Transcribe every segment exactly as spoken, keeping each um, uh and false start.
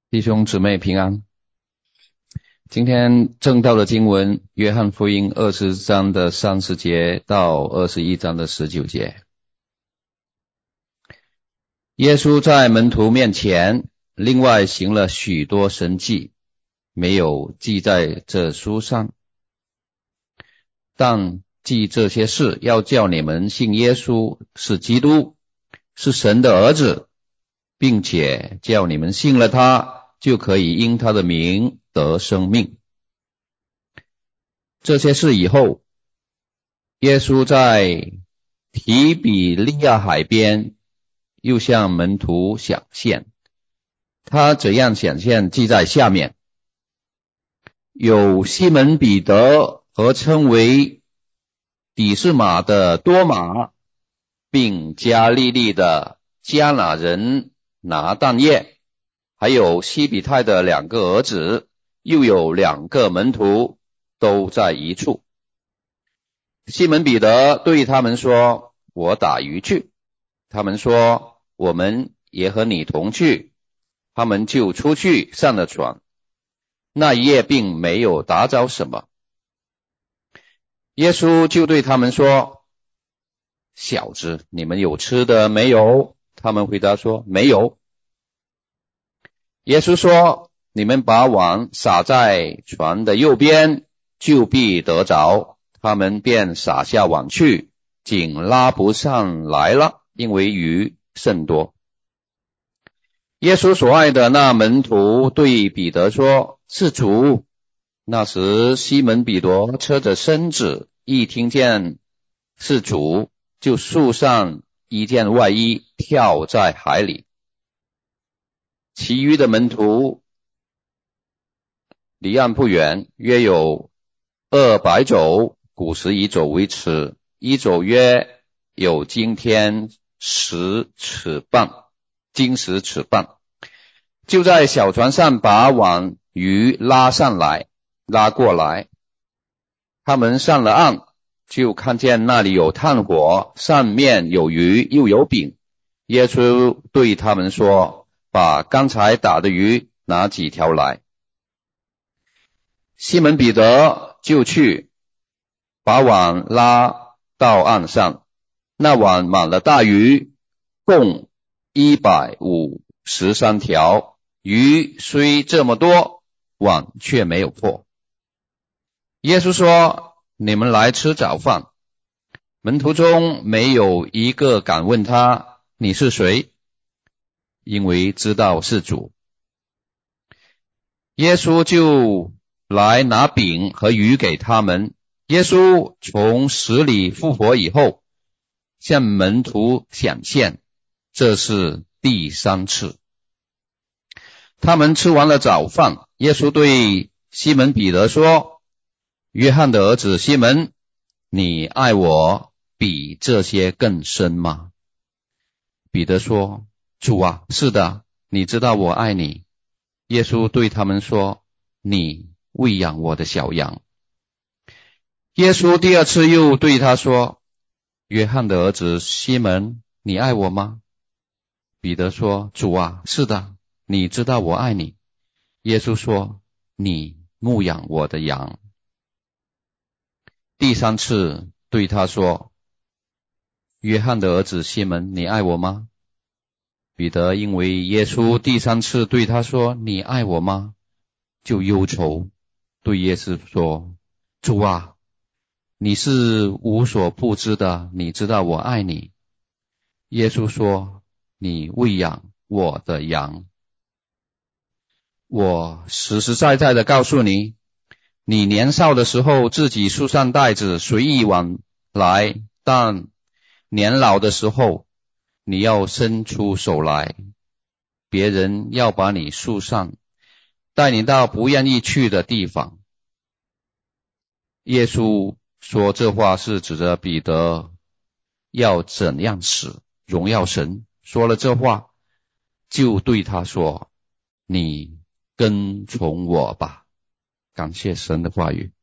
弟兄姊妹平安。今天正道的经文，约翰福音二十章的三十节到二十一章的十九节。耶稣在门徒面前另外行了许多神迹，没有记在这书上，但记这些事，要叫你们信耶稣是基督，是神的儿子，并且叫你们信了他，就可以因他的名得生命。这些事以后，耶稣在提比利亚海边又向门徒显现，他怎样显现记在下面。有西门彼得和称为底士马的多马，并加利利的迦拿人拿但业，还有西比泰的两个儿子，又有两个门徒，都在一处。西门彼得对他们说，我打鱼去。他们说，我们也和你同去。他们就出去上了船，那一夜并没有打着什么。耶稣就对他们说，小子，你们有吃的没有？他们回答说，没有。耶稣说，你们把网撒在船的右边，就必得着。他们便撒下网去，竟拉不上来了，因为鱼甚多。耶稣所爱的那门徒对彼得说，是主。那时西门彼得侧着身子，一听见是主，就束上一件外衣，跳在海里。其余的门徒离岸不远，约有二百肘，古时以肘为尺，一肘约有今天十尺半，金十尺半。就在小船上把网鱼拉上来，拉过来。他们上了岸，就看见那里有炭火，上面有鱼，又有饼。耶稣对他们说，把刚才打的鱼拿几条来。西门彼得就去，把网拉到岸上，那网满了大鱼，共一百五十三条。鱼虽这么多，网却没有破。耶稣说，你们来吃早饭。门徒中没有一个敢问他，你是谁？因为知道是主。耶稣就来拿饼和鱼给他们。耶稣从死里复活以后，向门徒显现，这是第三次。他们吃完了早饭，耶稣对西门彼得说，约翰的儿子西门，你爱我比这些更深吗？彼得说，主啊，是的，你知道我爱你。耶稣对他们说，你喂养我的小羊。耶稣第二次又对他说，约翰的儿子西门，你爱我吗？彼得说，主啊，是的，你知道我爱你。耶稣说，你牧养我的羊。第三次对他说，约翰的儿子西门，你爱我吗？彼得因为耶稣第三次对他说，你爱我吗？就忧愁，对耶稣说，主啊，你是无所不知的，你知道我爱你。耶稣说，你喂养我的羊。我实实在在的告诉你，你年少的时候自己束上带子随意往来，但年老的时候你要伸出手来，别人要把你束上，带你到不愿意去的地方。耶稣说这话是指着彼得要怎样死，荣耀神。说了这话，就对他说，你跟从我吧。感谢神的话语。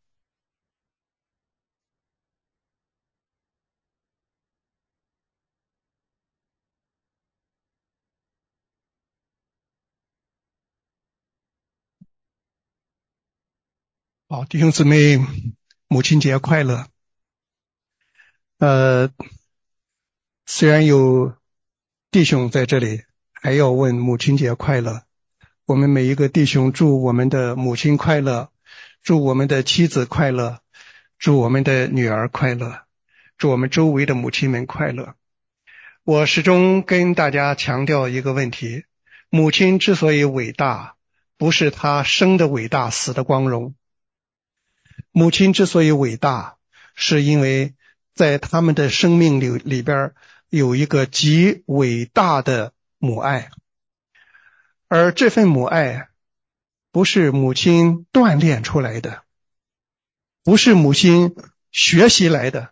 好，弟兄姊妹，母亲节快乐。呃，虽然有弟兄在这里，还要问母亲节快乐。我们每一个弟兄祝我们的母亲快乐，祝我们的妻子快乐，祝我们的女儿快乐，祝我们周围的母亲们快乐。我始终跟大家强调一个问题，母亲之所以伟大，不是她生的伟大，死的光荣。母亲之所以伟大，是因为在他们的生命里里边有一个极伟大的母爱，而这份母爱不是母亲锻炼出来的，不是母亲学习来的，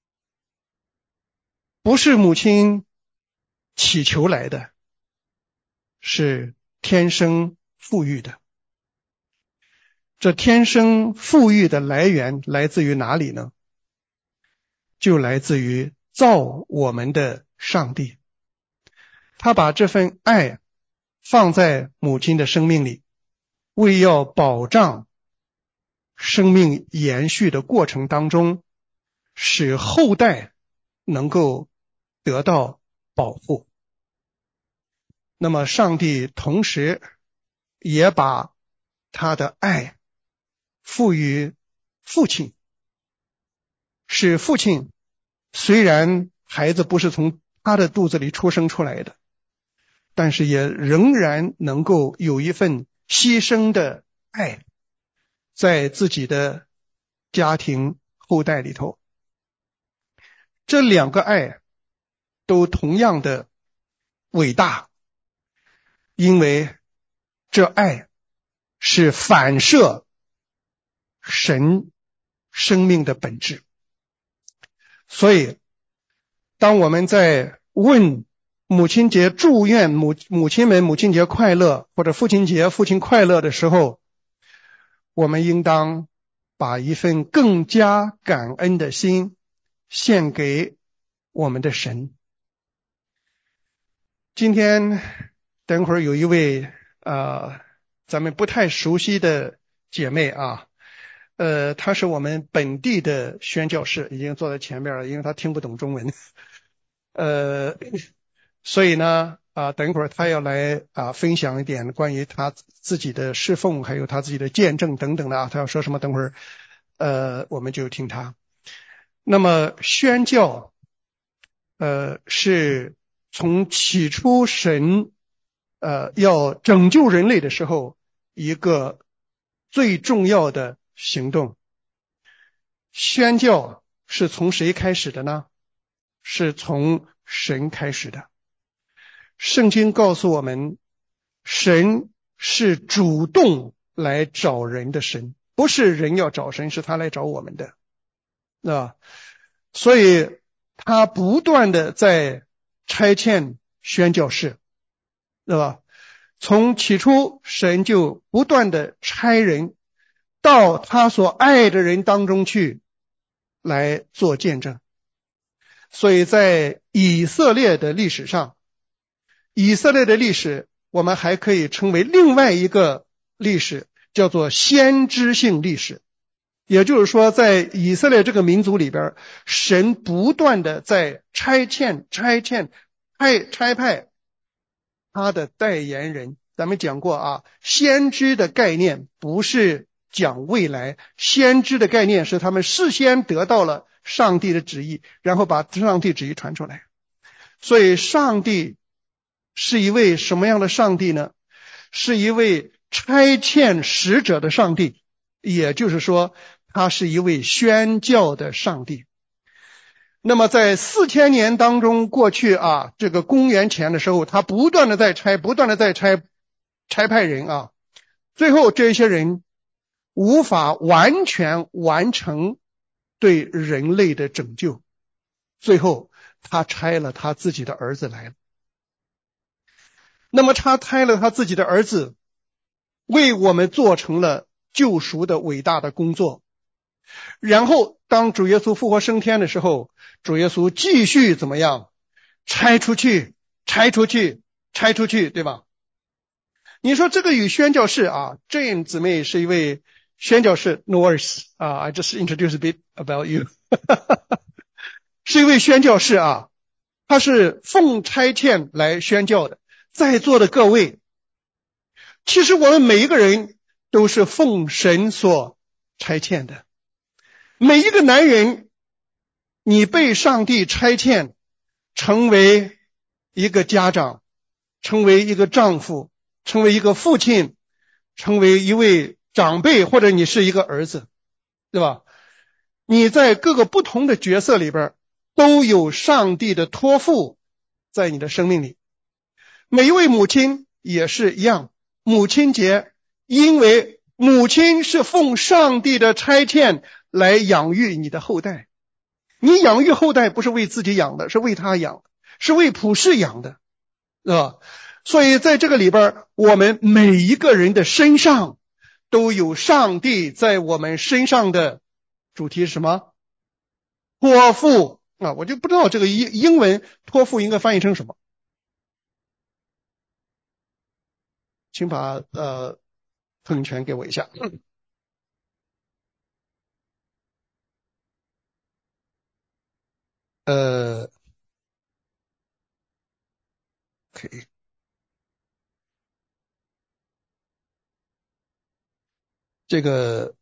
不是母亲祈求来的，是天生富裕的。这天生富裕的来源来自于哪里呢？就来自于造我们的上帝。他把这份爱放在母亲的生命里，为要保障生命延续的过程当中，使后代能够得到保护。那么上帝同时也把他的爱赋予父亲，使父亲虽然孩子不是从他的肚子里出生出来的，但是也仍然能够有一份牺牲的爱在自己的家庭后代里头。这两个爱都同样的伟大，因为这爱是反射神生命的本质。所以当我们在问母亲节祝愿母母亲们母亲节快乐，或者父亲节父亲快乐的时候，我们应当把一份更加感恩的心献给我们的神。今天等会儿有一位呃咱们不太熟悉的姐妹啊，呃她是我们本地的宣教士，已经坐在前面了，因为她听不懂中文。呃所以呢啊，等一会儿他要来啊分享一点关于他自己的侍奉，还有他自己的见证等等的啊，他要说什么，等会儿呃我们就听他。那么宣教呃是从起初神呃要拯救人类的时候一个最重要的行动。宣教是从谁开始的呢？是从神开始的。圣经告诉我们，神是主动来找人的神，不是人要找神，是他来找我们的，啊，所以他不断的在差遣宣教士，对吧？从起初神就不断的差人到他所爱的人当中去来做见证。所以在以色列的历史上，以色列的历史我们还可以称为另外一个历史，叫做先知性历史。也就是说，在以色列这个民族里边，神不断的在差遣差遣派差派他的代言人。咱们讲过啊，先知的概念不是讲未来，先知的概念是他们事先得到了上帝的旨意，然后把上帝旨意传出来。所以上帝是一位什么样的上帝呢？是一位差遣使者的上帝，也就是说他是一位宣教的上帝。那么在四千年当中过去啊，这个公元前的时候，他不断的在差不断的在差差派人啊，最后这些人无法完全完成对人类的拯救，最后他差了他自己的儿子来了。那么他差了他自己的儿子，为我们做成了救赎的伟大的工作。然后当主耶稣复活升天的时候，主耶稣继续怎么样？差出去，差出去，差出去，对吧？你说这个与宣教士啊，Jane 姊妹是一位宣教士 no worries 啊 I just introduce a bit about you 是一位宣教士啊，他是奉差遣来宣教的。在座的各位，其实我们每一个人都是奉神所差遣的。每一个男人，你被上帝差遣成为一个家长，成为一个丈夫，成为一个父亲，成为一位长辈，或者你是一个儿子，对吧？你在各个不同的角色里边都有上帝的托付在你的生命里。每一位母亲也是一样，母亲节，因为母亲是奉上帝的差遣来养育你的后代。你养育后代不是为自己养的，是为他养的，是为普世养的，是吧？所以在这个里边，我们每一个人的身上都有上帝在我们身上的主题是什么？托付啊！我就不知道这个英英文托付应该翻译成什么，请把呃投影权给我一下。呃 ，OK， 这个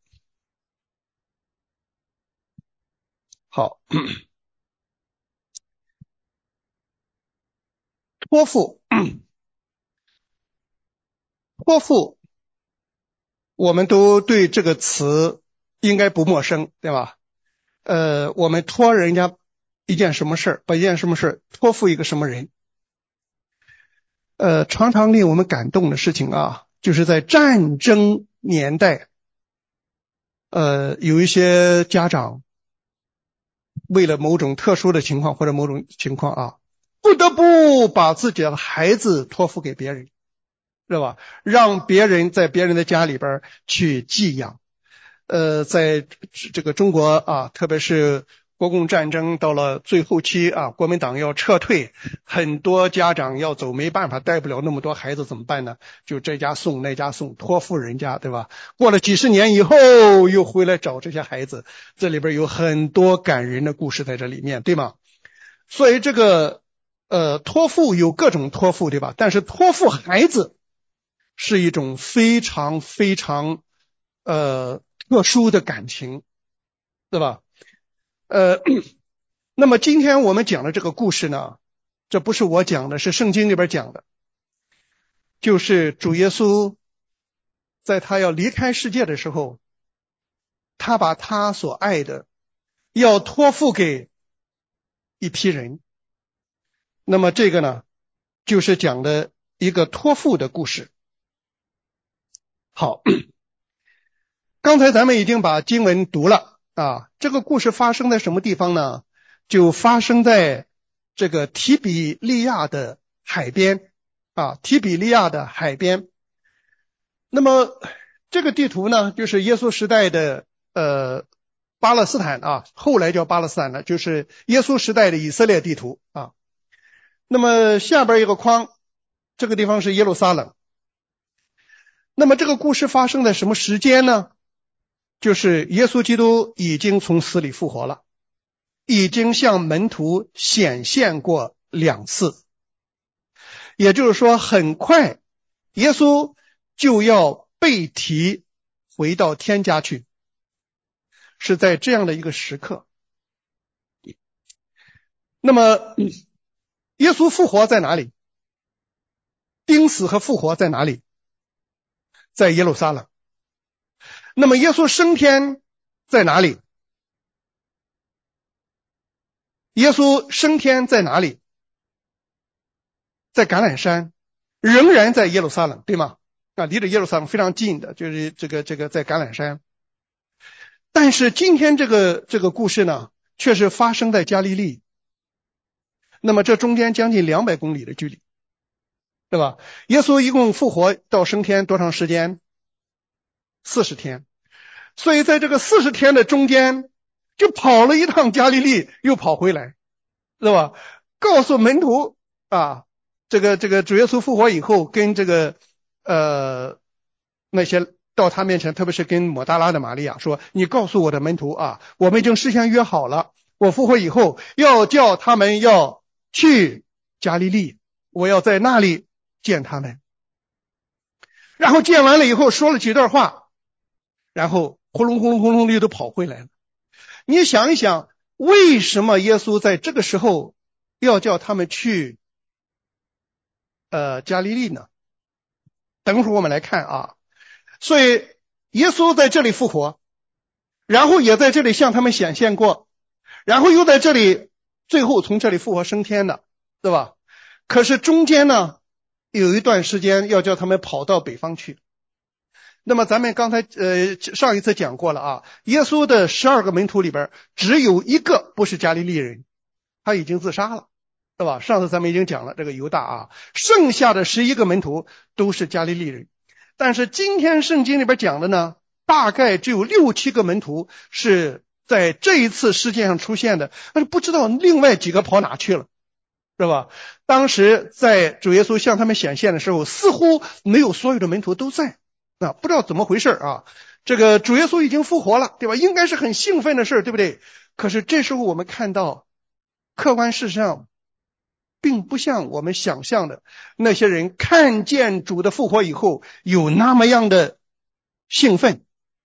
好，托付，托付，我们都对这个词应该不陌生，对吧？呃，我们托人家一件什么事，把一件什么事托付一个什么人，呃，常常令我们感动的事情啊，就是在战争年代，呃，有一些家长为了某种特殊的情况或者某种情况啊，不得不把自己的孩子托付给别人，是吧？让别人在别人的家里边去寄养。呃，在这个中国啊，特别是国共战争到了最后期啊，国民党要撤退，很多家长要走，没办法，带不了那么多孩子怎么办呢？就这家送那家送，托付人家，对吧？过了几十年以后，又回来找这些孩子，这里边有很多感人的故事在这里面，对吗？所以这个呃托付有各种托付，对吧？但是托付孩子是一种非常非常呃特殊的感情，对吧？呃，那么今天我们讲的这个故事呢，这不是我讲的，是圣经里边讲的，就是主耶稣在他要离开世界的时候，他把他所爱的要托付给一批人。那么这个呢，就是讲的一个托付的故事。好，刚才咱们已经把经文读了啊，这个故事发生在什么地方呢？就发生在这个提比利亚的海边啊，提比利亚的海边。那么这个地图呢，就是耶稣时代的呃巴勒斯坦啊，后来叫巴勒斯坦了，就是耶稣时代的以色列地图啊。那么下边一个框，这个地方是耶路撒冷。那么这个故事发生在什么时间呢？就是耶稣基督已经从死里复活了，已经向门徒显现过两次，也就是说很快耶稣就要被提回到天家去，是在这样的一个时刻。那么耶稣复活在哪里？钉死和复活在哪里？在耶路撒冷。那么耶稣升天在哪里？耶稣升天在哪里？在橄榄山，仍然在耶路撒冷，对吗？啊，离着耶路撒冷非常近的，就是这个这个在橄榄山。但是今天这个这个故事呢，却是发生在加利利。那么这中间将近两百公里的距离，对吧？耶稣一共复活到升天多长时间？四十天。所以在这个四十天的中间，就跑了一趟加利利，又跑回来，对吧？告诉门徒啊，这个这个主耶稣复活以后，跟这个呃那些到他面前，特别是跟抹大拉的玛利亚说，你告诉我的门徒啊，我们已经事先约好了，我复活以后要叫他们要去加利利，我要在那里见他们。然后见完了以后说了几段话，然后轰隆轰隆轰隆的都跑回来了。你想一想，为什么耶稣在这个时候要叫他们去呃加利利呢？等会儿我们来看啊。所以耶稣在这里复活，然后也在这里向他们显现过，然后又在这里最后从这里复活升天的，对吧？可是中间呢有一段时间要叫他们跑到北方去。那么咱们刚才呃上一次讲过了啊，耶稣的十二个门徒里边只有一个不是加利利人，他已经自杀了，对吧？上次咱们已经讲了这个犹大啊，剩下的十一个门徒都是加利利人。但是今天圣经里边讲的呢，大概只有六七个门徒是在这一次事件上出现的，但是不知道另外几个跑哪去了，是吧？当时在主耶稣向他们显现的时候，似乎没有所有的门徒都在啊，不知道怎么回事啊。这个主耶稣已经复活了，对吧？应该是很兴奋的事，对不对？可是这时候我们看到客观事实上并不像我们想象的那些人看见主的复活以后有那么样的兴奋。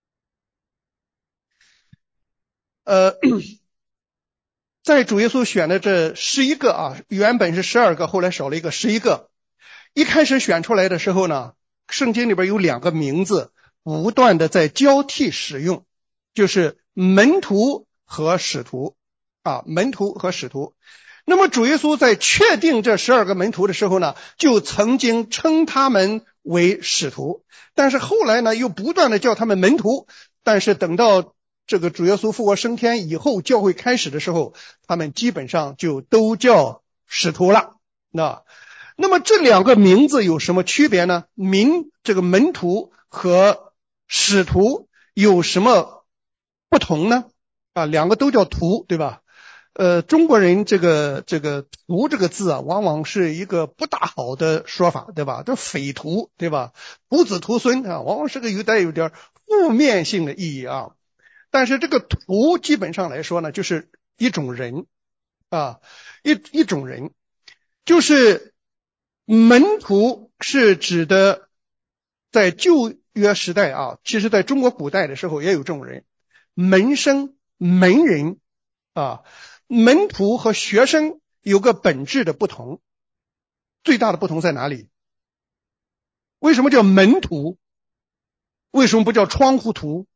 呃，在主耶稣选的这十一个啊，原本是十二个，后来少了一个十一个。一开始选出来的时候呢，圣经里边有两个名字不断的在交替使用，就是门徒和使徒啊，门徒和使徒。那么主耶稣在确定这十二个门徒的时候呢，就曾经称他们为使徒，但是后来呢又不断的叫他们门徒，但是等到这个主耶稣复活升天以后，教会开始的时候，他们基本上就都叫使徒了。那那么这两个名字有什么区别呢？名这个门徒和使徒有什么不同呢？啊，两个都叫徒，对吧？呃，中国人这个这个徒这个字啊，往往是一个不大好的说法，对吧？这匪徒，对吧？徒子徒孙啊，往往是个有带有点负面性的意义啊。但是这个徒基本上来说呢，就是一种人啊，一一种人，就是门徒是指的在旧约时代啊，其实在中国古代的时候也有这种人，门生、门人啊。门徒和学生有个本质的不同，最大的不同在哪里？为什么叫门徒？为什么不叫窗户图？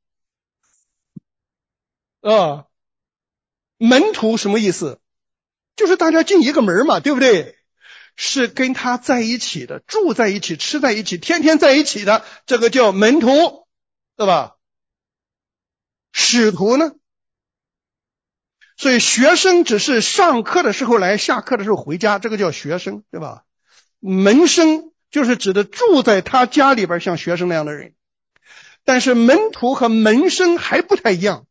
啊，门徒什么意思？就是大家进一个门嘛，对不对？是跟他在一起的，住在一起，吃在一起，天天在一起的，这个叫门徒，对吧？使徒呢？所以学生只是上课的时候来，下课的时候回家，这个叫学生，对吧？门生就是指的住在他家里边像学生那样的人。但是门徒和门生还不太一样，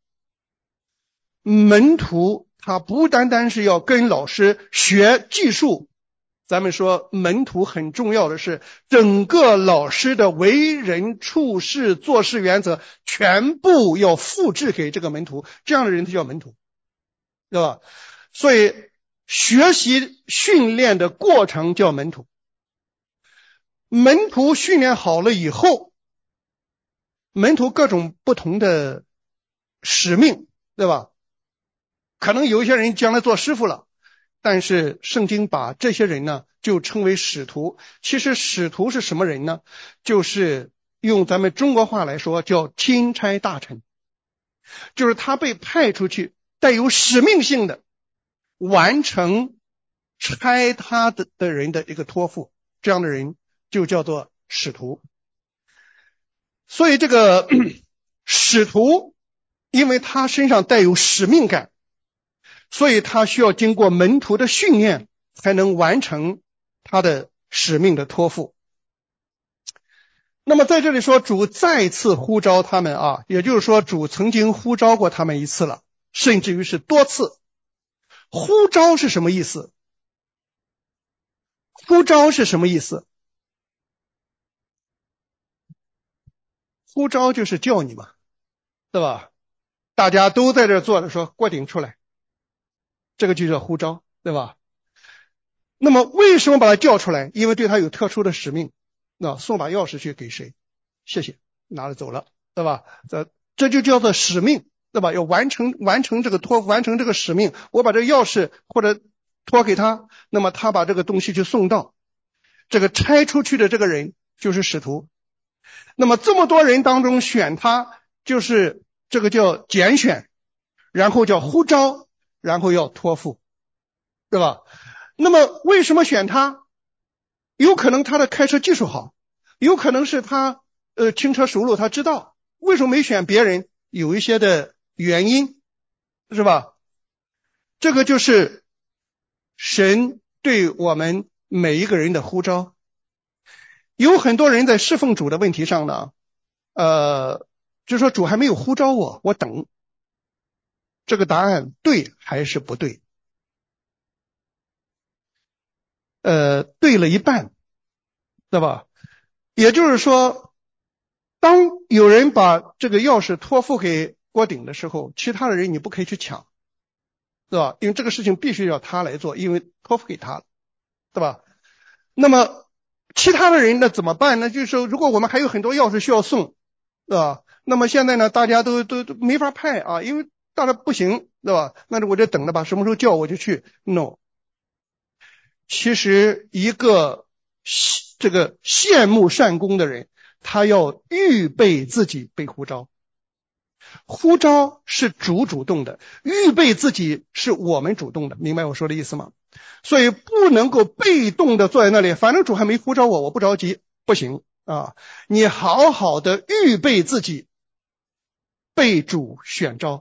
门徒他不单单是要跟老师学技术，咱们说门徒很重要的是整个老师的为人处事做事原则全部要复制给这个门徒，这样的人就叫门徒，对吧？所以学习训练的过程叫门徒。门徒训练好了以后，门徒各种不同的使命，对吧？可能有一些人将来做师傅了，但是圣经把这些人呢就称为使徒。其实使徒是什么人呢？就是用咱们中国话来说叫钦差大臣，就是他被派出去带有使命性的完成差他的的人的一个托付，这样的人就叫做使徒。所以这个使徒因为他身上带有使命感，所以他需要经过门徒的训练才能完成他的使命的托付。那么在这里说主再次呼召他们啊，也就是说主曾经呼召过他们一次了，甚至于是多次。呼召是什么意思？呼召是什么意思？ 呼召就是叫你嘛，对吧？大家都在这坐着说郭顶出来，这个就叫呼召，对吧？那么为什么把他叫出来？因为对他有特殊的使命。那送把钥匙去给谁？谢谢，拿了走了，对吧？这这就叫做使命，对吧？要完成完成这个托付，完成这个使命。我把这个钥匙或者托给他，那么他把这个东西去送到，这个拆出去的这个人就是使徒。那么这么多人当中选他，就是这个叫拣选，然后叫呼召，然后要托付，对吧？那么为什么选他？有可能他的开车技术好，有可能是他呃轻车熟路，他知道。为什么没选别人？有一些的原因，是吧？这个就是神对我们每一个人的呼召。有很多人在侍奉主的问题上呢，呃，就说主还没有呼召我，我等。这个答案对还是不对？呃，对了一半，对吧？也就是说，当有人把这个钥匙托付给郭顶的时候，其他的人你不可以去抢，对吧？因为这个事情必须要他来做，因为托付给他了，对吧？那么其他的人那怎么办呢？就是说，如果我们还有很多钥匙需要送，对吧？那么现在呢，大家都都都没法派啊，因为大家不行，对吧？那我就等着吧，什么时候叫我就去。No， 其实一个这个羡慕善功的人，他要预备自己被呼召。呼召是主主动的，预备自己是我们主动的，明白我说的意思吗？所以不能够被动的坐在那里，反正主还没呼召我，我不着急，不行啊！你好好的预备自己被主选召，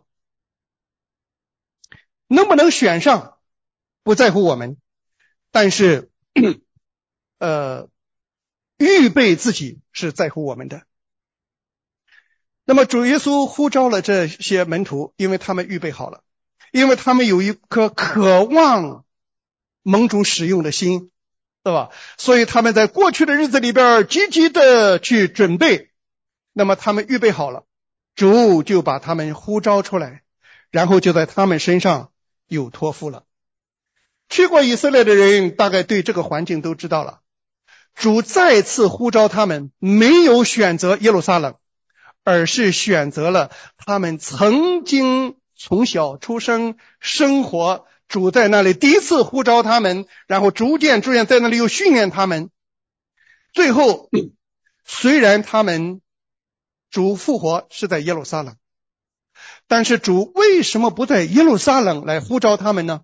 能不能选上不在乎我们，但是呃，预备自己是在乎我们的。那么主耶稣呼召了这些门徒，因为他们预备好了，因为他们有一颗渴望蒙主使用的心，对吧？所以他们在过去的日子里边积极的去准备，那么他们预备好了，主就把他们呼召出来，然后就在他们身上有托付了。去过以色列的人大概对这个环境都知道了，主再次呼召他们，没有选择耶路撒冷，而是选择了他们曾经从小出生生活，主在那里第一次呼召他们，然后逐渐逐渐在那里又训练他们，最后虽然他们主复活是在耶路撒冷，但是主为什么不在耶路撒冷来呼召他们呢？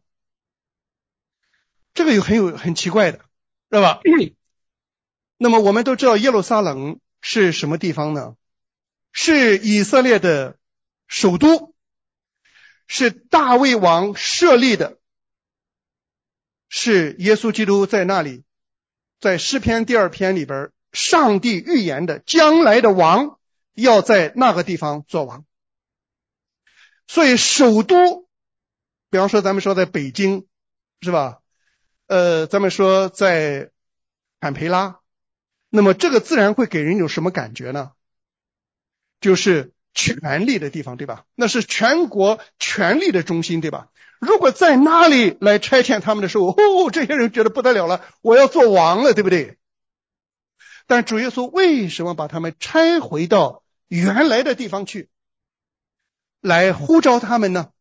这个有很有很奇怪的，是吧？那么我们都知道耶路撒冷是什么地方呢？是以色列的首都，是大卫王设立的，是耶稣基督在那里，在诗篇第二篇里边，上帝预言的将来的王要在那个地方做王。所以首都，比方说咱们说在北京，是吧？呃，咱们说在坎培拉，那么这个自然会给人有什么感觉呢？就是权力的地方，对吧？那是全国权力的中心，对吧？如果在那里来差遣他们的时候，哦，这些人觉得不得了了，我要做王了，对不对？但主耶稣为什么把他们拆回到原来的地方去，来呼召他们呢？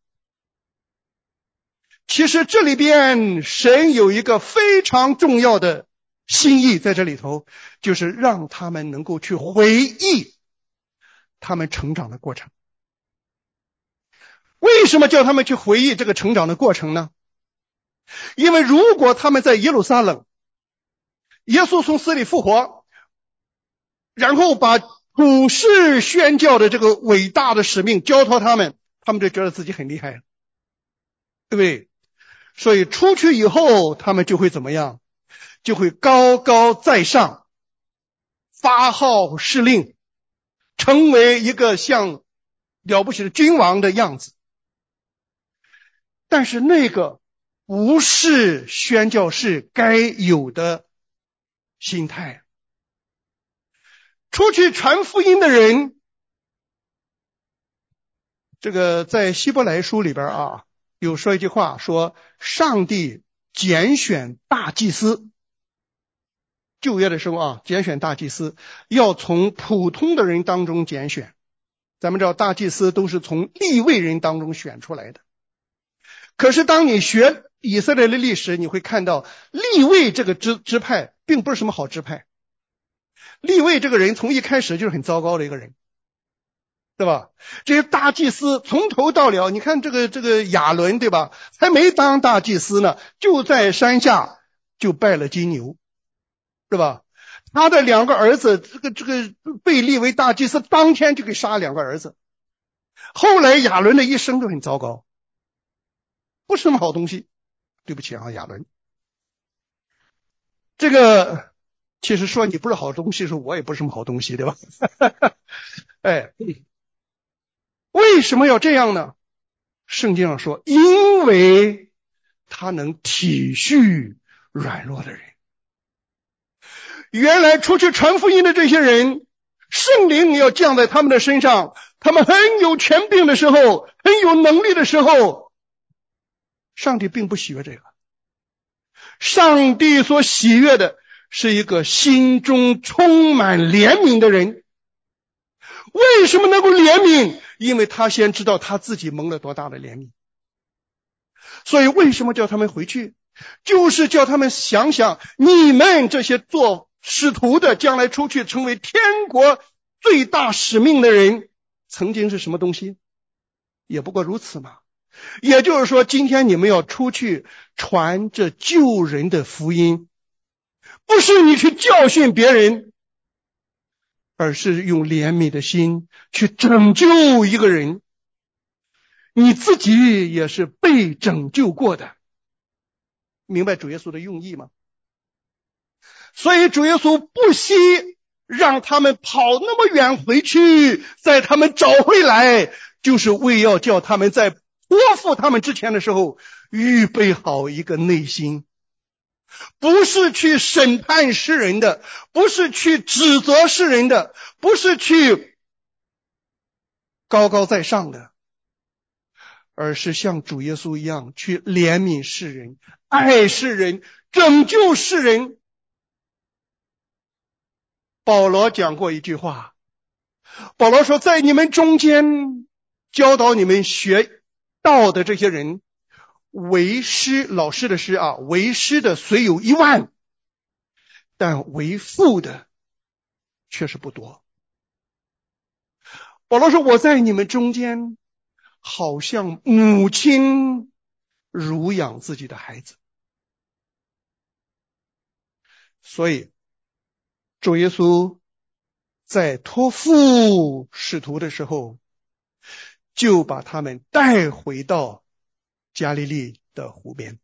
其实这里边神有一个非常重要的心意在这里头，就是让他们能够去回忆他们成长的过程。为什么叫他们去回忆这个成长的过程呢？因为如果他们在耶路撒冷，耶稣从死里复活，然后把普世宣教的这个伟大的使命交托他们，他们就觉得自己很厉害了，对不对？所以出去以后他们就会怎么样？就会高高在上，发号施令，成为一个像了不起的君王的样子。但是那个不是宣教士该有的心态。 出去传福音的人，这个在希伯来书里边啊，有说一句话，说上帝拣选大祭司，旧约的时候啊，拣选大祭司要从普通的人当中拣选。咱们知道大祭司都是从利未人当中选出来的。可是当你学以色列的历史，你会看到利未这个支支派并不是什么好支派。利未这个人从一开始就是很糟糕的一个人，对吧？这些大祭司从头到了，你看这个这个亚伦，对吧？还没当大祭司呢，就在山下就拜了金牛，对吧？他的两个儿子，这个这个被立为大祭司，当天就给杀两个儿子。后来亚伦的一生都很糟糕，不是什么好东西。对不起啊，亚伦。这个其实说你不是好东西，说我也不是什么好东西，对吧？哎，为什么要这样呢？圣经上说，因为他能体恤软弱的人。原来出去传福音的这些人，圣灵要降在他们的身上，他们很有权柄的时候，很有能力的时候，上帝并不喜悦这个。上帝所喜悦的是一个心中充满怜悯的人。为什么能够怜悯？因为他先知道他自己蒙了多大的怜悯。所以为什么叫他们回去？就是叫他们想想，你们这些做使徒的，将来出去成为天国最大使命的人，曾经是什么东西？也不过如此嘛。也就是说，今天你们要出去传这救人的福音，不是你去教训别人，而是用怜悯的心去拯救一个人。你自己也是被拯救过的，明白主耶稣的用意吗？所以主耶稣不惜让他们跑那么远回去，在他们找回来，就是为要叫他们在托付他们之前的时候预备好一个内心，不是去审判世人的，不是去指责世人的，不是去高高在上的，而是像主耶稣一样去怜悯世人，爱世人，拯救世人。保罗讲过一句话，保罗说，在你们中间教导你们学道的这些人，为师，老师的师啊，为师的虽有一万，但为父的却是不多。保罗说，我在你们中间好像母亲乳养自己的孩子。所以主耶稣在托付使徒的时候，就把他们带回到加利利的湖边。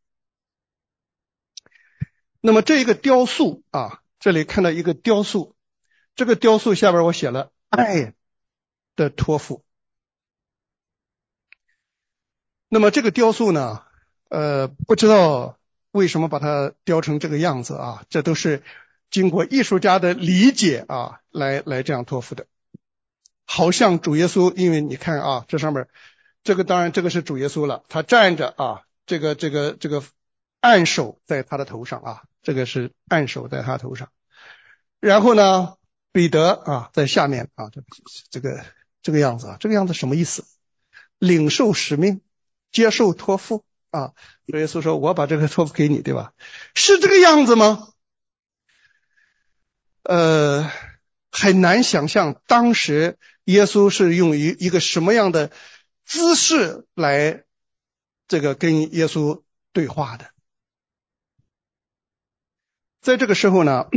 那么这个雕塑啊，这里看到一个雕塑，这个雕塑下边我写了爱的托付。那么这个雕塑呢，呃，不知道为什么把它雕成这个样子啊，这都是经过艺术家的理解啊，来来这样托付的。好像主耶稣，因为你看啊，这上面这个当然这个是主耶稣了，他站着啊，这个这个这个按手在他的头上啊，这个是按手在他头上。然后呢，彼得啊在下面啊，这这个这个样子啊，这个样子什么意思？领受使命，接受托付啊。主耶稣说，我把这个托付给你，对吧？是这个样子吗？呃，很难想象当时耶稣是用一一个什么样的姿势来这个跟耶稣对话的。在这个时候呢，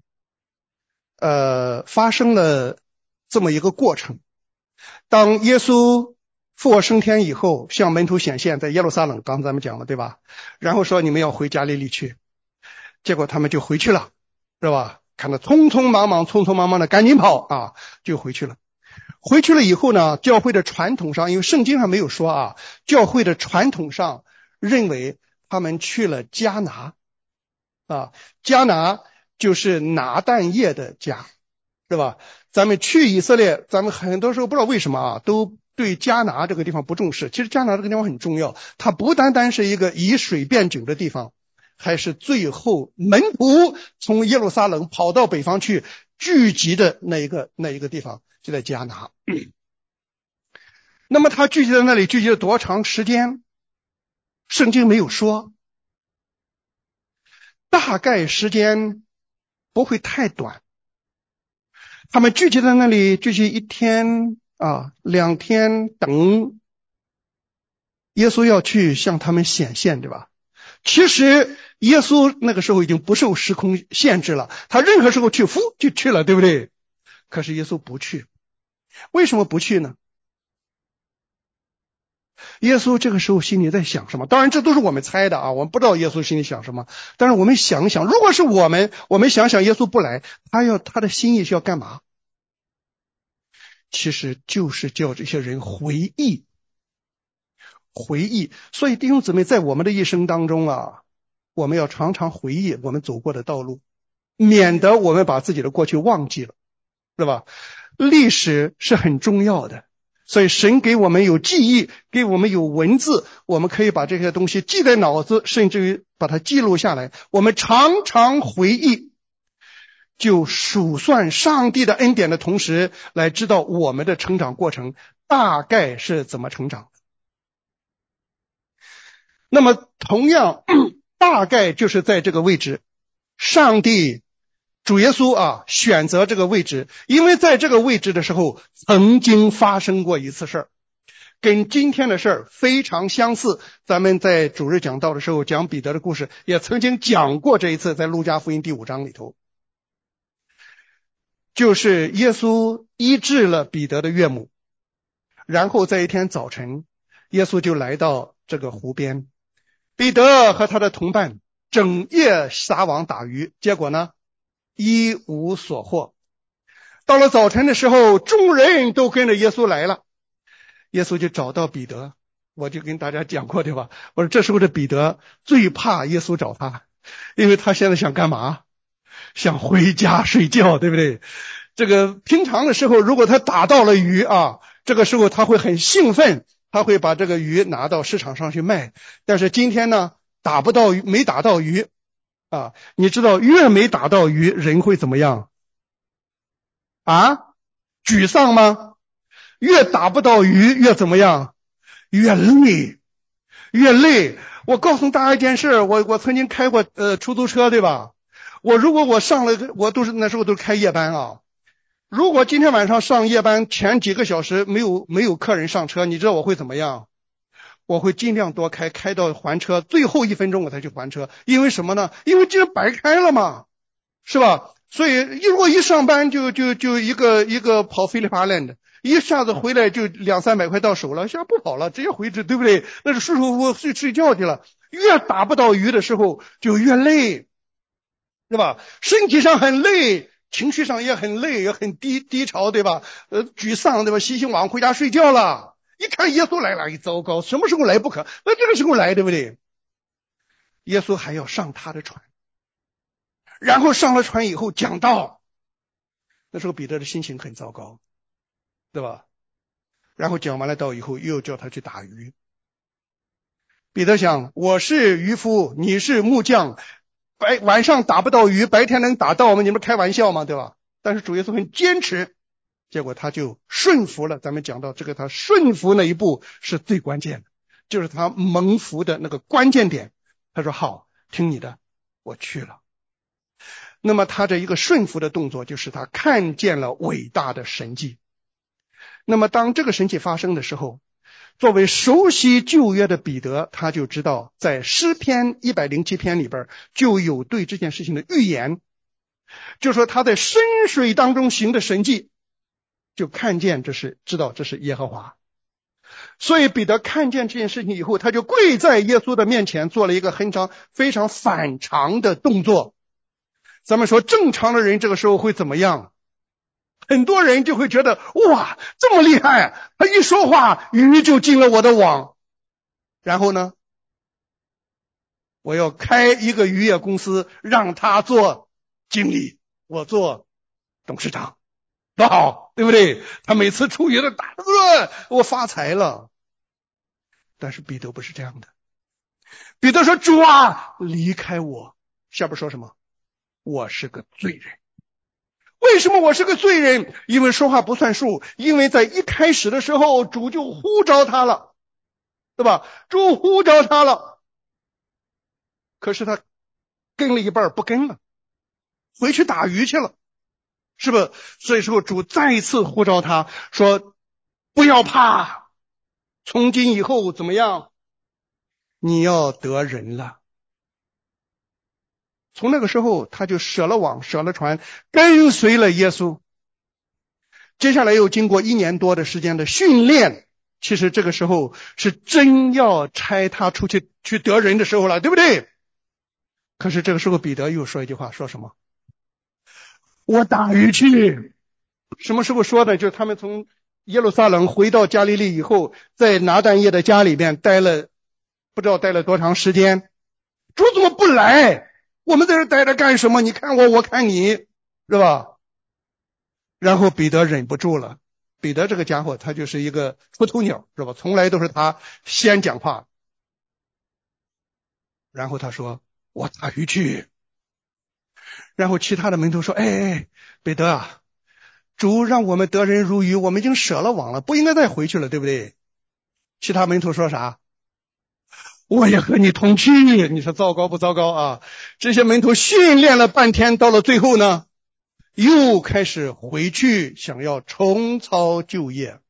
呃，发生了这么一个过程。当耶稣复活升天以后，向门徒显现，在耶路撒冷，刚才咱们讲了，对吧？然后说你们要回加利利去，结果他们就回去了，是吧？看到匆匆忙忙匆匆忙忙的赶紧跑啊，就回去了。回去了以后呢，教会的传统上，因为圣经上没有说啊，教会的传统上认为他们去了迦拿啊，迦拿就是拿但业的迦是吧？咱们去以色列，咱们很多时候不知道为什么啊，都对迦拿这个地方不重视。其实迦拿这个地方很重要，它不单单是一个以水变酒的地方，还是最后门徒从耶路撒冷跑到北方去聚集的那一个那一个地方，就在迦拿。那么他聚集在那里聚集了多长时间？圣经没有说，大概时间不会太短。他们聚集在那里聚集一天啊，两天，等耶稣要去向他们显现，对吧？其实耶稣那个时候已经不受时空限制了，他任何时候去呼就去了，对不对？可是耶稣不去，为什么不去呢？耶稣这个时候心里在想什么？当然这都是我们猜的啊，我们不知道耶稣心里想什么。但是我们想一想，如果是我们，我们想想耶稣不来，他要他的心意是要干嘛？其实就是叫这些人回忆，回忆。所以弟兄姊妹，在我们的一生当中啊，我们要常常回忆我们走过的道路，免得我们把自己的过去忘记了，是吧？历史是很重要的。所以神给我们有记忆，给我们有文字，我们可以把这些东西记在脑子，甚至于把它记录下来。我们常常回忆，就数算上帝的恩典的同时，来知道我们的成长过程大概是怎么成长的。那么同样，大概就是在这个位置，上帝主耶稣啊，选择这个位置，因为在这个位置的时候，曾经发生过一次事儿，跟今天的事儿非常相似。咱们在主日讲道的时候讲彼得的故事，也曾经讲过这一次，在路加福音第五章里头，就是耶稣医治了彼得的岳母，然后在一天早晨，耶稣就来到这个湖边，彼得和他的同伴整夜撒网打鱼，结果呢一无所获。到了早晨的时候，众人都跟着耶稣来了，耶稣就找到彼得，我就跟大家讲过，对吧？我说这时候的彼得最怕耶稣找他，因为他现在想干嘛？想回家睡觉，对不对？这个平常的时候，如果他打到了鱼啊，这个时候他会很兴奋，他会把这个鱼拿到市场上去卖。但是今天呢，打不到鱼，没打到鱼啊，你知道越没打到鱼，人会怎么样啊？沮丧吗？越打不到鱼越怎么样？越累，越累。我告诉大家一件事，我我曾经开过呃出租车，对吧？我如果我上了，我都是那时候都是开夜班啊。如果今天晚上上夜班前几个小时没有没有客人上车，你知道我会怎么样？我会尽量多开，开到还车最后一分钟我才去还车。因为什么呢？因为今天白开了嘛，是吧？所以如果一上班就就就一个一个跑飞利浦来的，一下子回来就两三百块到手了，现在不跑了，直接回去，对不对？那是舒舒服服睡睡觉去了。越打不到鱼的时候就越累，对吧？身体上很累，情绪上也很累，也很低低潮，对吧？呃，沮丧，对吧？洗洗碗回家睡觉了。一看耶稣来了，一糟糕，什么时候来不可？那这个时候来，对不对？耶稣还要上他的船，然后上了船以后讲道，那时候彼得的心情很糟糕，对吧？然后讲完了道以后，又叫他去打鱼。彼得想，我是渔夫，你是木匠，白晚上打不到鱼，白天能打到吗？你们开玩笑吗？对吧？但是主耶稣很坚持，结果他就顺服了。咱们讲到这个，他顺服那一步是最关键的，就是他蒙福的那个关键点。他说好，听你的，我去了。那么他这一个顺服的动作，就是他看见了伟大的神迹。那么当这个神迹发生的时候，作为熟悉旧约的彼得，他就知道在诗篇一百零七篇里边就有对这件事情的预言，就说他在深水当中行的神迹，就看见这是知道这是耶和华。所以彼得看见这件事情以后，他就跪在耶稣的面前，做了一个很常非常反常的动作。咱们说正常的人这个时候会怎么样？很多人就会觉得，哇，这么厉害，他一说话鱼就进了我的网，然后呢，我要开一个渔业公司，让他做经理，我做董事长， 多好，对不对？他每次出鱼都打得不我发财了。但是彼得不是这样的。彼得说：主啊，离开我。下边说什么？我是个罪人。为什么我是个罪人？因为说话不算数，因为在一开始的时候主就呼召他了，对吧？主呼召他了，可是他跟了一半不跟了，回去打鱼去了，是不是？所以说主再一次呼召他说：不要怕，从今以后怎么样？你要得人了。从那个时候他就舍了网，舍了船，跟随了耶稣。接下来又经过一年多的时间的训练，其实这个时候是真要差他出去去得人的时候了，对不对？可是这个时候彼得又说一句话，说什么？我打鱼去。什么时候说的？就是他们从耶路撒冷回到加利利以后，在拿但业的家里边待了不知道待了多长时间。主怎么不来？我们在这待着干什么？你看我，我看你，是吧？然后彼得忍不住了。彼得这个家伙他就是一个出头鸟，是吧？从来都是他先讲话。然后他说：我打鱼去。然后其他的门徒说：哎哎，彼得啊，主让我们得人如鱼，我们已经舍了网了，不应该再回去了，对不对？其他门徒说啥？我也和你同去。你说糟糕不糟糕啊？这些门徒训练了半天，到了最后呢，又开始回去想要重操旧业。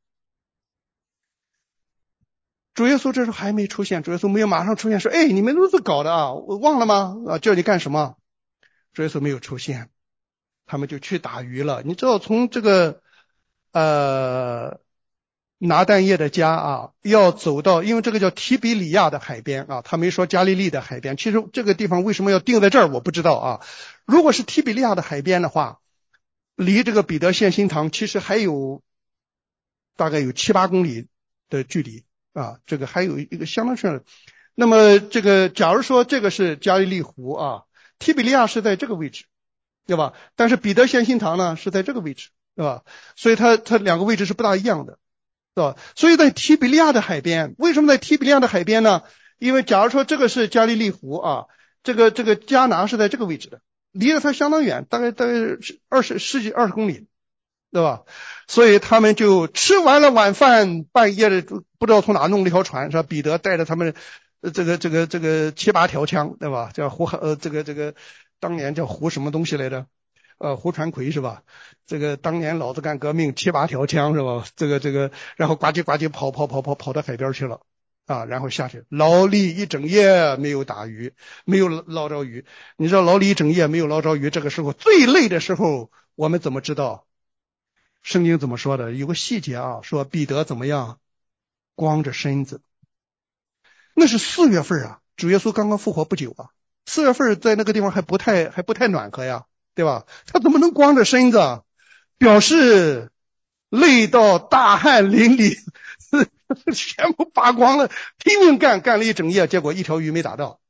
主耶稣这时候还没出现，主耶稣没有马上出现说：哎，你们都是搞的啊，我忘了吗？啊，叫你干什么？主耶稣没有出现，他们就去打鱼了。你知道从这个呃拿但业的家啊，要走到，因为这个叫提比里亚的海边啊，他没说加利利的海边。其实这个地方为什么要定在这儿，我不知道啊。如果是提比利亚的海边的话，离这个彼得献心堂其实还有大概有七八公里的距离啊，这个还有一个相当是。那么这个假如说这个是加利利湖啊，提比利亚是在这个位置，对吧？但是彼得献心堂呢是在这个位置，对吧？所以它它两个位置是不大一样的，对吧？所以在提比利亚的海边，为什么在提比利亚的海边呢？因为假如说这个是加利利湖啊，这个这个迦拿是在这个位置的，离着它相当远，大概大概二十十几二十公里，对吧？所以他们就吃完了晚饭，半夜的不知道从哪弄了一条船，是吧？彼得带着他们这个这个这个七八条枪，对吧？叫胡呃这个这个当年叫胡什么东西来着？呃胡传魁是吧？这个当年老子干革命七八条枪是吧？这个这个然后呱唧呱唧跑跑跑跑跑到海边去了啊，然后下去劳力一整夜没有打鱼，没有捞着鱼。你知道劳力一整夜没有捞着鱼，这个时候最累的时候，我们怎么知道？圣经怎么说的？有个细节啊，说彼得怎么样？光着身子。那是四月份啊，主耶稣刚刚复活不久啊，四月份在那个地方还不太还不太暖和呀，对吧？他怎么能光着身子啊？表示累到大汗淋漓，全部扒光了，拼命干，干了一整夜，结果一条鱼没打到。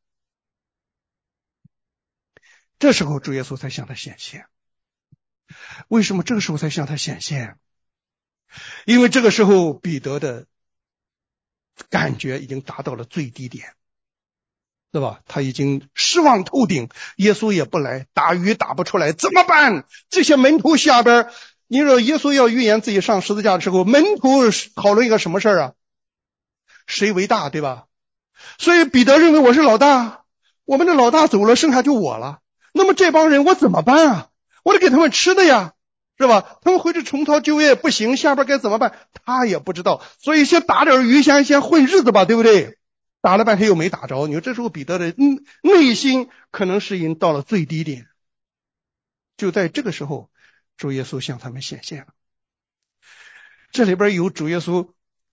这时候主耶稣才向他显现。为什么这个时候才向他显现？因为这个时候彼得的感觉已经达到了最低点，对吧？他已经失望透顶，耶稣也不来，打鱼打不出来，怎么办？这些门徒下边，你说耶稣要预言自己上十字架的时候，门徒讨论一个什么事啊？谁为大，对吧？所以彼得认为我是老大，我们的老大走了，剩下就我了。那么这帮人我怎么办啊？我得给他们吃的呀，是吧？他们回去重操旧业不行，下边该怎么办？他也不知道，所以先打点鱼，先先混日子吧，对不对？打了半天又没打着，你说这时候彼得的嗯内心可能是已经到了最低点。就在这个时候，主耶稣向他们显现了。这里边有主耶稣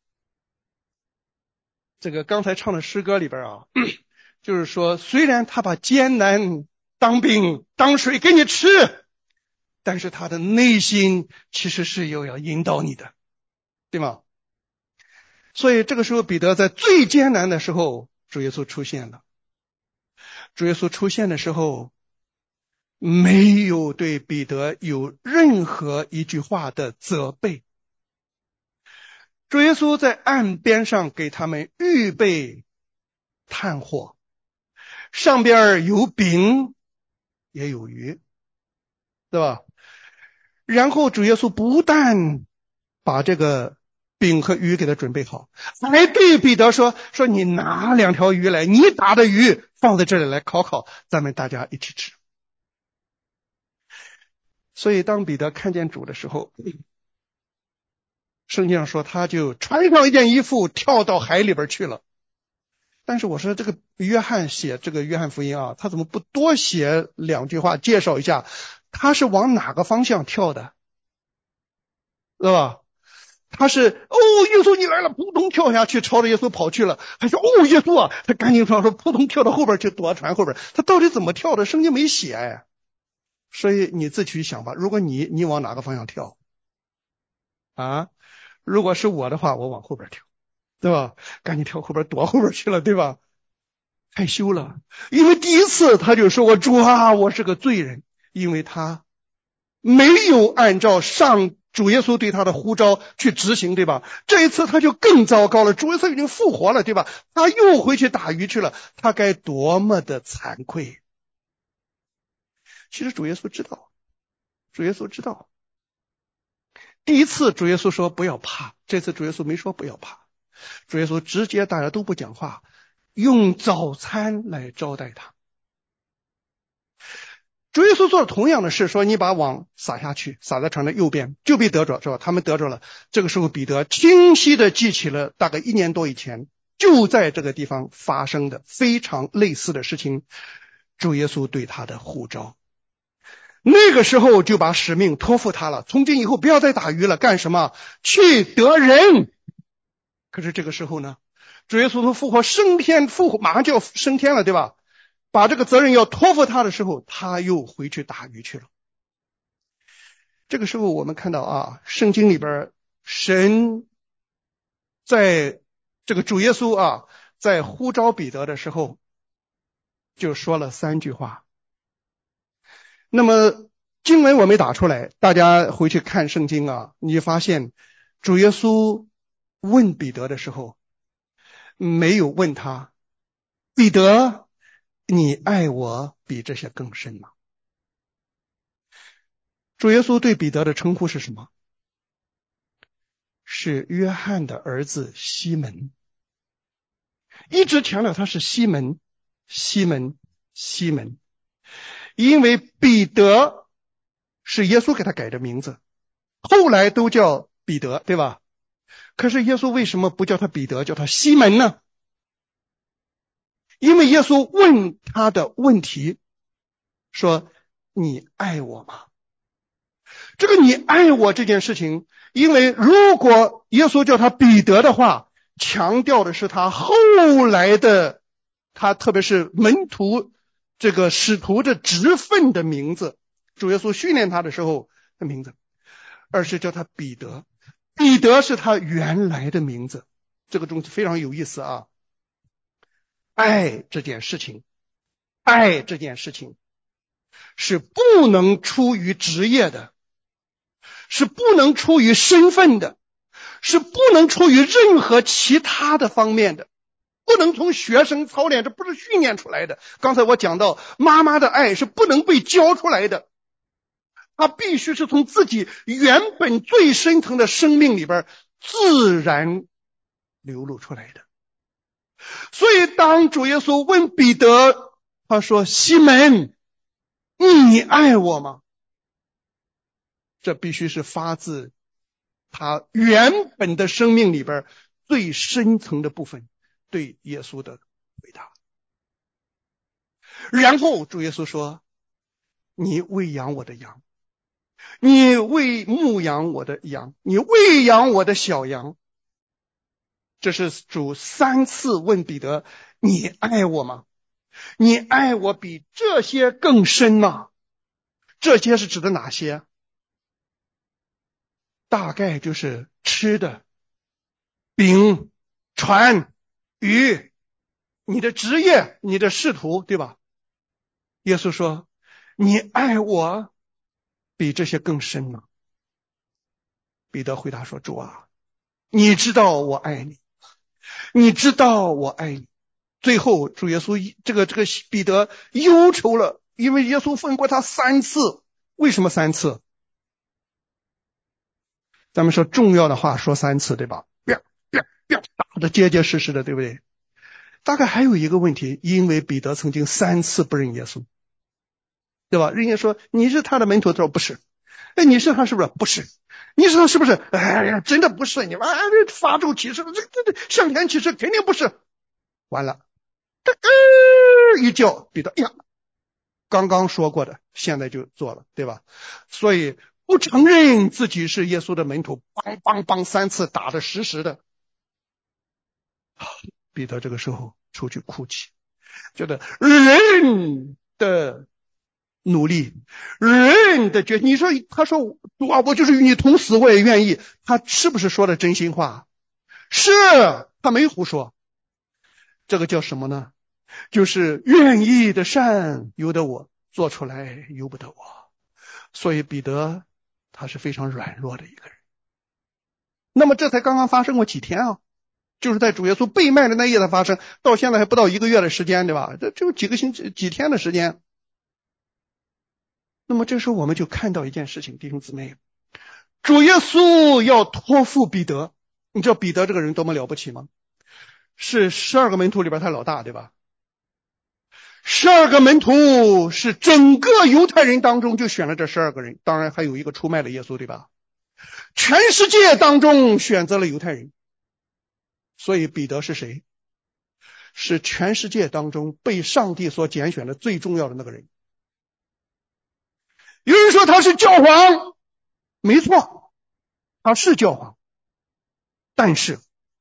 这个刚才唱的诗歌里边啊，就是说虽然他把艰难当饼当水给你吃，但是他的内心其实是又要引导你的，对吗？所以这个时候彼得在最艰难的时候，主耶稣出现了。主耶稣出现的时候， 没有对彼得有任何一句话的责备。主耶稣在岸边上给他们预备炭火，上边有饼也有鱼，对吧？然后主耶稣不但把这个饼和鱼给他准备好，还对彼得说说你拿两条鱼来，你打的鱼放在这里来烤烤，咱们大家一起吃。所以当彼得看见主的时候，圣经上说他就穿上一件衣服跳到海里边去了。但是我说这个约翰写这个约翰福音啊，他怎么不多写两句话介绍一下他是往哪个方向跳的，对吧？他是哦，耶稣你来了，扑通跳下去，朝着耶稣跑去了。还说哦，耶稣啊，他赶紧说说扑通跳到后边去躲船后边。他到底怎么跳的？圣经没写哎，所以你自己去想吧。如果你你往哪个方向跳啊？如果是我的话，我往后边跳，对吧？赶紧跳后边躲后边去了，对吧？害羞了，因为第一次他就说我主啊，我是个罪人，因为他没有按照上主耶稣对他的呼召去执行，对吧？这一次他就更糟糕了，主耶稣已经复活了，对吧？他又回去打鱼去了，他该多么的惭愧。其实主耶稣知道，主耶稣知道。第一次主耶稣说不要怕，这次主耶稣没说不要怕，主耶稣直接大家都不讲话，用早餐来招待他。主耶稣做了同样的事，说你把网撒下去，撒在船的右边，就被得着，是吧？他们得着了。这个时候彼得清晰的记起了大概一年多以前就在这个地方发生的非常类似的事情，主耶稣对他的呼召。那个时候就把使命托付他了，从今以后不要再打鱼了，干什么？去得人。可是这个时候呢，主耶稣从复活升天，复活马上就要升天了，对吧？把这个责任要托付他的时候，他又回去打鱼去了。这个时候我们看到啊，圣经里边神在这个主耶稣啊在呼召彼得的时候就说了三句话。那么经文我没打出来，大家回去看圣经啊，你就发现主耶稣问彼得的时候没有问他，彼得你爱我比这些更深吗？主耶稣对彼得的称呼是什么？是约翰的儿子西门，一直强调他是西门，西门，西门，因为彼得是耶稣给他改的名字，后来都叫彼得，对吧？可是耶稣为什么不叫他彼得，叫他西门呢？因为耶稣问他的问题说你爱我吗？这个你爱我这件事情，因为如果耶稣叫他彼得的话，强调的是他后来的，他特别是门徒这个使徒的职分的名字，主耶稣训练他的时候的名字，而是叫他彼得。彼得是他原来的名字，这个东西非常有意思啊。爱这件事情，爱这件事情是不能出于职业的，是不能出于身份的，是不能出于任何其他的方面的，不能从学生操练，这不是训练出来的。刚才我讲到妈妈的爱是不能被教出来的，它必须是从自己原本最深层的生命里边自然流露出来的。所以当主耶稣问彼得，他说西门，你爱我吗？这必须是发自他原本的生命里边最深层的部分对耶稣的回答。然后主耶稣说，你喂养我的羊，你喂牧养我的羊，你喂养我的小羊。这是主三次问彼得，你爱我吗？你爱我比这些更深吗？这些是指的哪些？大概就是吃的，饼、船、鱼，你的职业，你的仕途，对吧？耶稣说， 你爱我比这些更深吗？彼得回答说，主啊，你知道我爱你，你知道我爱你。最后主耶稣这个这个彼得忧愁了，因为耶稣问过他三次。为什么三次？咱们说重要的话说三次，对吧？啪啪啪，打得结结实实的，对不对？大概还有一个问题，因为彼得曾经三次不认耶稣，对吧？人家说你是他的门徒，他说不是。哎，你是他是不是？不是。你是他是不是？哎呀，真的不是。你们哎，发咒启示，这这这向天启示肯定不是。完了，这个一叫彼得，呀，刚刚说过的，现在就做了，对吧？所以不承认自己是耶稣的门徒，梆梆梆三次打得实实的。彼得这个时候出去哭泣，觉得人的努力，人的决，你说他说哇，我就是与你同死，我也愿意。他是不是说的真心话？是，他没胡说。这个叫什么呢？就是愿意的善由得我，做出来由不得我。所以彼得他是非常软弱的一个人。那么这才刚刚发生过几天啊，就是在主耶稣被卖的那夜才发生，到现在还不到一个月的时间，对吧？这就几个星期几天的时间。那么这时候我们就看到一件事情，弟兄姊妹，主耶稣要托付彼得。你知道彼得这个人多么了不起吗？是十二个门徒里边他老大，对吧？十二个门徒是整个犹太人当中就选了这十二个人，当然还有一个出卖了耶稣，对吧？全世界当中选择了犹太人，所以彼得是谁？是全世界当中被上帝所拣选的最重要的那个人。有人说他是教皇，没错，他是教皇，但是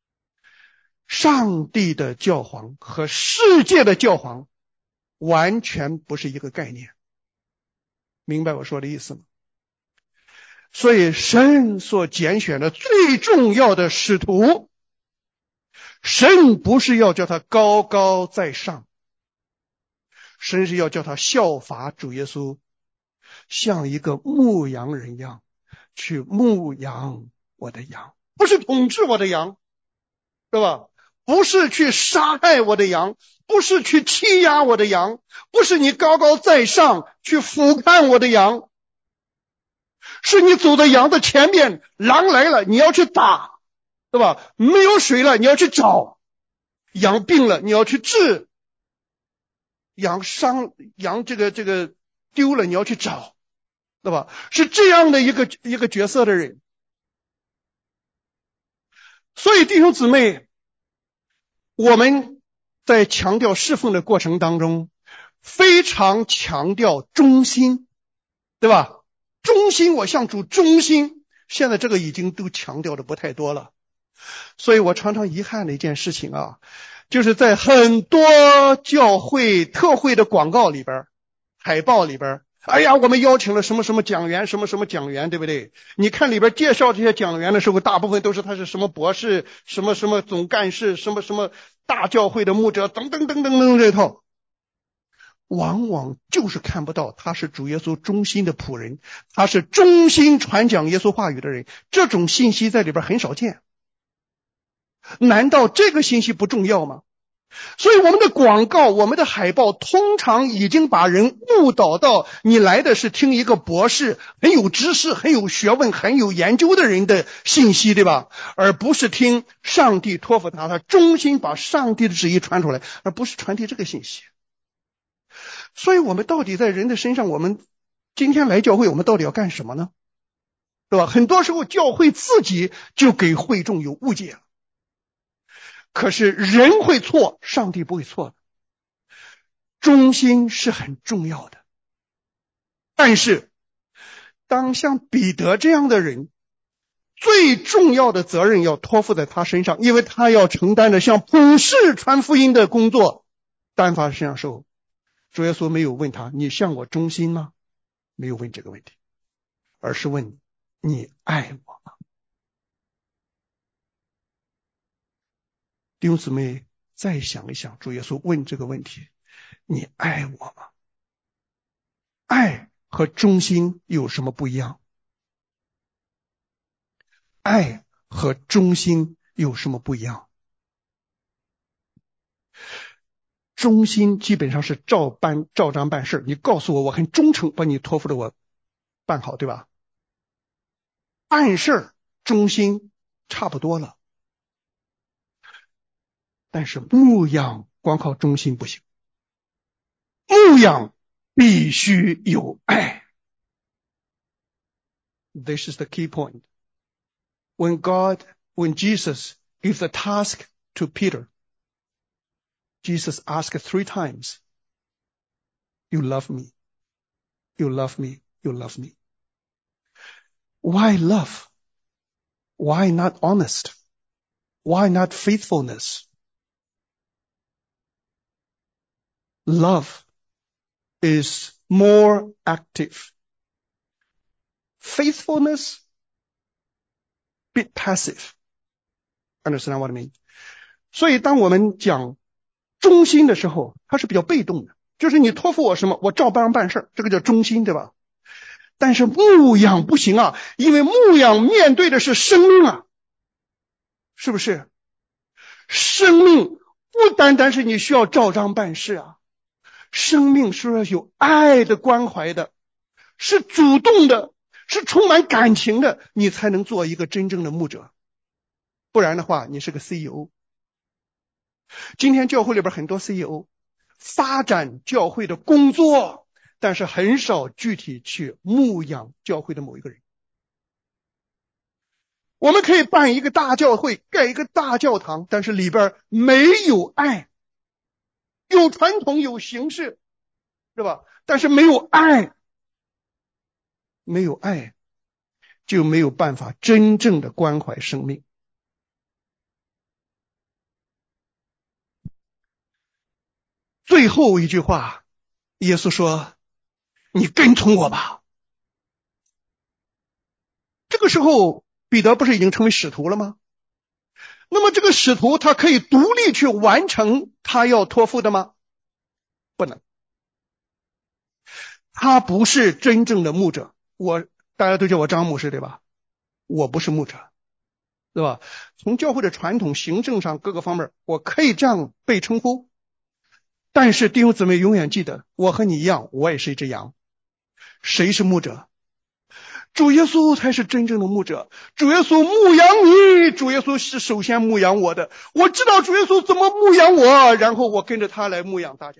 上帝的教皇和世界的教皇完全不是一个概念，明白我说的意思吗？所以神所拣选的最重要的使徒，神不是要叫他高高在上，神是要叫他效法主耶稣，像一个牧羊人一样去牧羊我的羊，不是统治我的羊，对吧？不是去杀害我的羊，不是去欺压我的羊，不是你高高在上去俯瞰我的羊，是你走在羊的前面，狼来了你要去打，对吧？没有水了你要去找，羊病了你要去治，羊伤羊这个这个丢了你要去找，对吧？是这样的一个一个角色的人。所以弟兄姊妹，我们在强调侍奉的过程当中非常强调忠心，对吧？忠心，我向主忠心，现在这个已经都强调的不太多了。所以我常常遗憾的一件事情啊，就是在很多教会特会的广告里边，海报里边，哎呀，我们邀请了什么什么讲员，什么什么讲员，对不对？你看里边介绍这些讲员的时候，大部分都是他是什么博士，什么什么总干事，什么什么大教会的牧者，等等等等等这套，往往就是看不到他是主耶稣忠心的仆人，他是忠心传讲耶稣话语的人，这种信息在里边很少见。难道这个信息不重要吗？所以我们的广告，我们的海报通常已经把人误导到你来的是听一个博士很有知识很有学问很有研究的人的信息，对吧？而不是听上帝托付他，他忠心把上帝的旨意传出来，而不是传递这个信息。所以我们到底在人的身上，我们今天来教会我们到底要干什么呢？对吧？很多时候教会自己就给会众有误解了。可是人会错，上帝不会错的。忠心是很重要的，但是当像彼得这样的人，最重要的责任要托付在他身上，因为他要承担着像普世传福音的工作，担发身上时候，主耶稣没有问他你向我忠心吗？没有问这个问题，而是问你爱我吗？弟兄姊妹再想一想，主耶稣问这个问题，你爱我吗？ 爱和忠心有什么不一样？爱和忠心有什么不一样？忠心基本上是照办照章办事，你告诉我，我很忠诚，把你托付的我办好，对吧？办事忠心差不多了，但是牧养光靠忠心不行，牧养必须有爱。This is the key point. When God, when Jesus gives the task to Peter, Jesus asked three times, you love me, you love me, you love me. Why love? Why not honest? Why not faithfulness? Love is more active. Faithfulness, bit passive. Understand what I mean? 所以当我们讲忠心的时候，它是比较被动的，就是你托付我什么，我照办办事，这个叫忠心，对吧？但是牧养不行啊，因为牧养面对的是生命啊，是不是？生命不单单是你需要照章办事啊，生命是要有爱的关怀的，是主动的，是充满感情的，你才能做一个真正的牧者。不然的话，你是个 C E O。今天教会里边很多 C E O 发展教会的工作，但是很少具体去牧养教会的某一个人。我们可以办一个大教会，盖一个大教堂，但是里边没有爱，有传统有形式，是吧？但是没有爱，没有爱就没有办法真正的关怀生命。最后一句话，耶稣说，你跟从我吧。这个时候彼得不是已经成为使徒了吗？那么这个使徒他可以独立去完成他要托付的吗？不能。他不是真正的牧者，我大家都叫我张牧师，对吧？我不是牧者，对吧？从教会的传统行政上各个方面，我可以这样被称呼，但是弟兄姊妹永远记得，我和你一样，我也是一只羊。谁是牧者？主耶稣才是真正的牧者。主耶稣牧养你，主耶稣是首先牧养我的。我知道主耶稣怎么牧养我，然后我跟着他来牧养大家。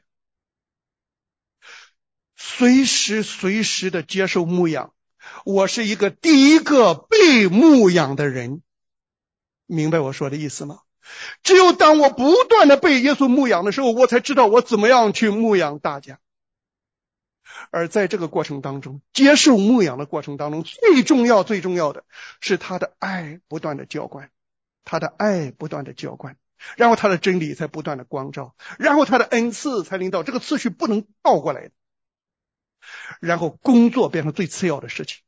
随时随时的接受牧养，我是一个第一个被牧养的人。明白我说的意思吗？只有当我不断的被耶稣牧养的时候，我才知道我怎么样去牧养大家。而在这个过程当中，接受牧养的过程当中，最重要最重要的是他的爱不断的浇灌，他的爱不断的浇灌，然后他的真理才不断的光照，然后他的恩赐才领导，这个次序不能倒过来的。然后工作变成最次要的事情。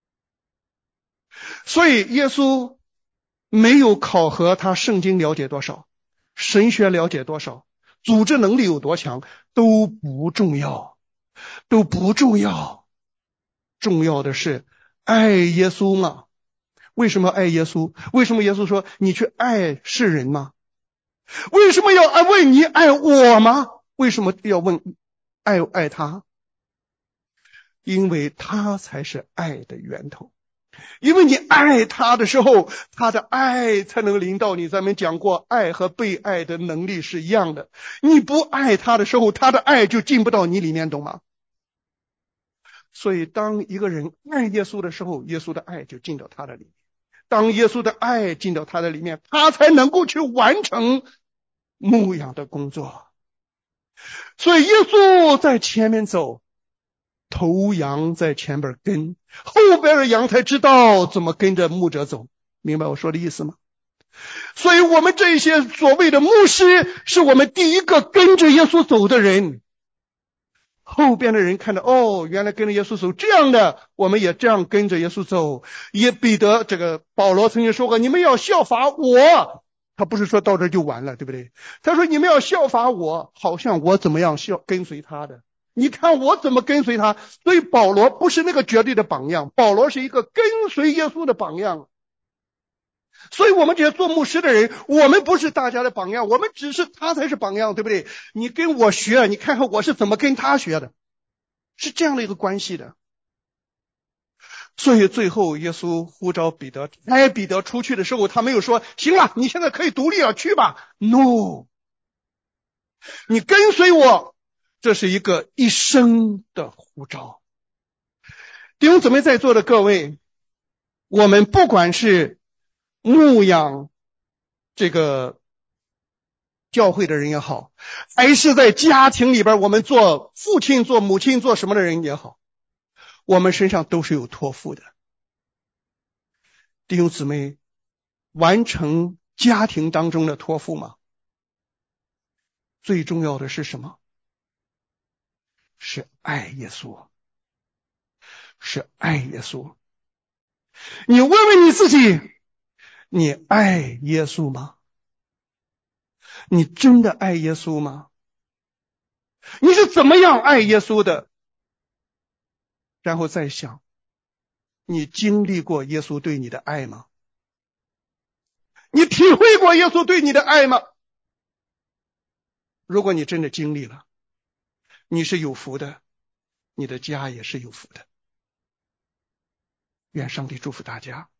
所以耶稣没有考核他圣经了解多少，神学了解多少，组织能力有多强，都不重要，都不重要。重要的是爱耶稣嘛。为什么爱耶稣？为什么耶稣说你去爱世人吗？为什么要问你爱我吗？为什么要问爱爱他？因为他才是爱的源头。因为你爱他的时候，他的爱才能临到你。咱们讲过，爱和被爱的能力是一样的。你不爱他的时候，他的爱就进不到你里面，懂吗？所以当一个人爱耶稣的时候，耶稣的爱就进到他的里面。当耶稣的爱进到他的里面，他才能够去完成牧养的工作。所以耶稣在前面走，头羊在前边跟，后边的羊才知道怎么跟着牧者走。明白我说的意思吗？所以我们这些所谓的牧师，是我们第一个跟着耶稣走的人。后边的人看到，哦，原来跟着耶稣走这样的，我们也这样跟着耶稣走。也彼得这个保罗曾经说过，你们要效法我。他不是说到这就完了，对不对？他说你们要效法我，好像我怎么样效跟随他的。 你看我怎么跟随他。所以保罗不是那个绝对的榜样，保罗是一个跟随耶稣的榜样。所以我们这些做牧师的人，我们不是大家的榜样，我们只是他才是榜样，对不对？你跟我学，你看看我是怎么跟他学的，是这样的一个关系的。所以最后耶稣呼召彼得，差彼得出去的时候，他没有说行了，你现在可以独立了，去吧。 No， 你跟随我，这是一个一生的呼召。弟兄姊妹在座的各位，我们不管是牧养这个教会的人也好，还是在家庭里边我们做父亲做母亲做什么的人也好，我们身上都是有托付的。弟兄姊妹，完成家庭当中的托付吗？最重要的是什么？是爱耶稣，是爱耶稣。你问问你自己，你爱耶稣吗？你真的爱耶稣吗？你是怎么样爱耶稣的？然后再想，你经历过耶稣对你的爱吗？你体会过耶稣对你的爱吗？如果你真的经历了，你是有福的，你的家也是有福的。愿上帝祝福大家。